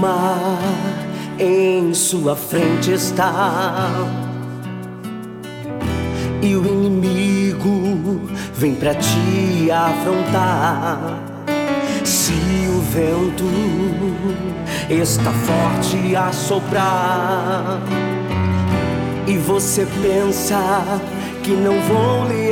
mar em sua frente está, e o inimigo vem pra te afrontar. Se o vento está forte a soprar e você pensa que não vou lhe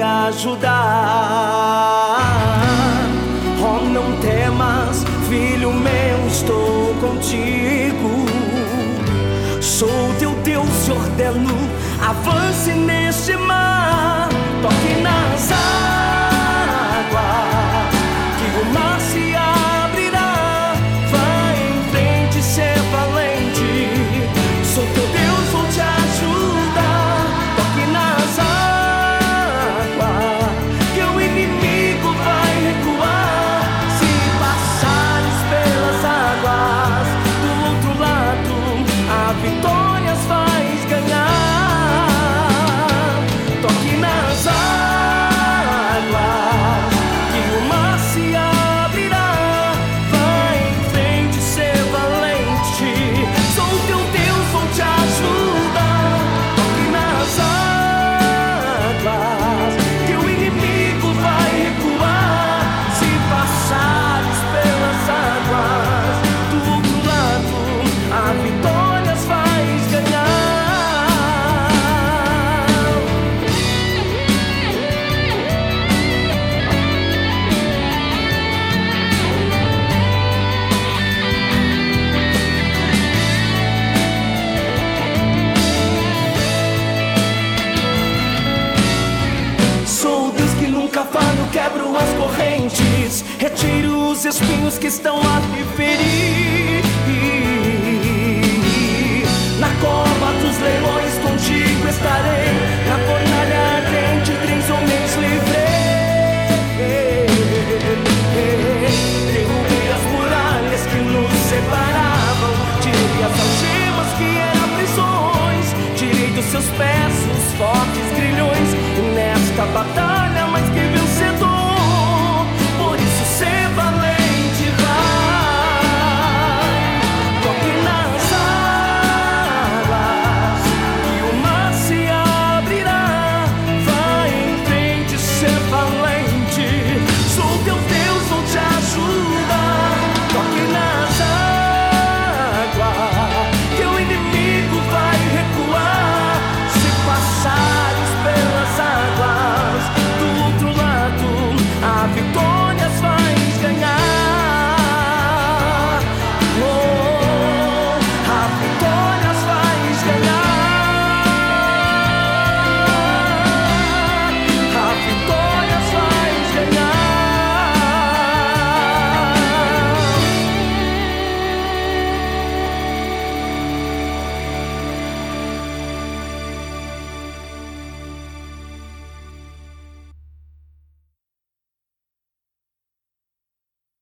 ajudar, oh, não temas, filho meu, estou contigo. Sou teu Deus e ordeno, avance neste mar, toque nas águas, que o mar se abrirá. Vai em frente, ser valente, sou teu Deus, vou te ajudar. Toque nas águas, que o inimigo vai recuar. Se passares pelas águas, do outro lado a vitórias vais ganhar. Toque nas águas, que o mar se abrirá. Vai em frente, ser valente, sou teu Deus, vou te ajudar. Toque nas águas, que o inimigo vai recuar. Se passares pelas águas, do outro lado a vitórias vais ganhar. Sou o Deus que nunca falho, quebro as correntes, retiro os espinhos que estão a te ferir.